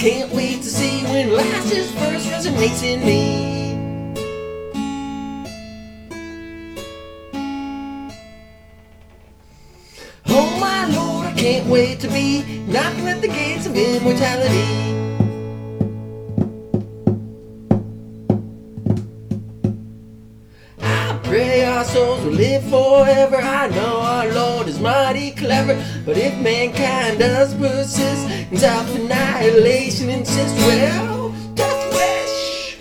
can't wait to see when life's first resonates in me. Oh my Lord, I can't wait to be knocking at the gates of immortality. I pray our souls will live forever. I know our Lord is mighty clever, but if mankind does persist in self-annihilation, insist, well, death wish.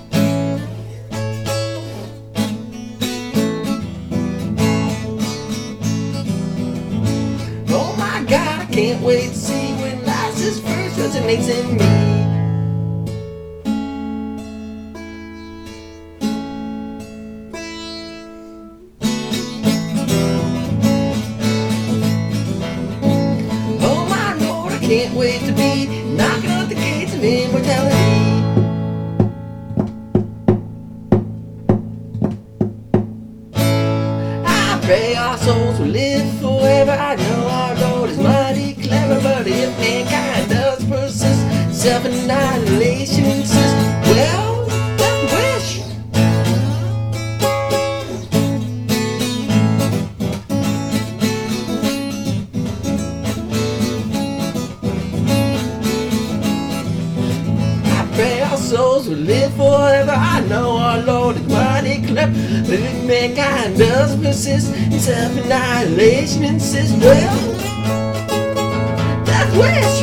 Oh my God, I can't wait to see when life's first resonates in me. Can't wait to be knocking at the gates of immortality. I pray our souls will live forever. I know our Lord is mighty clever, but if mankind does persist, self-annihilation insists, well, death wish. Pray our souls will live forever. I know our Lord is mighty clever, but if mankind does persist in self-annihilation, insist, well, death wish.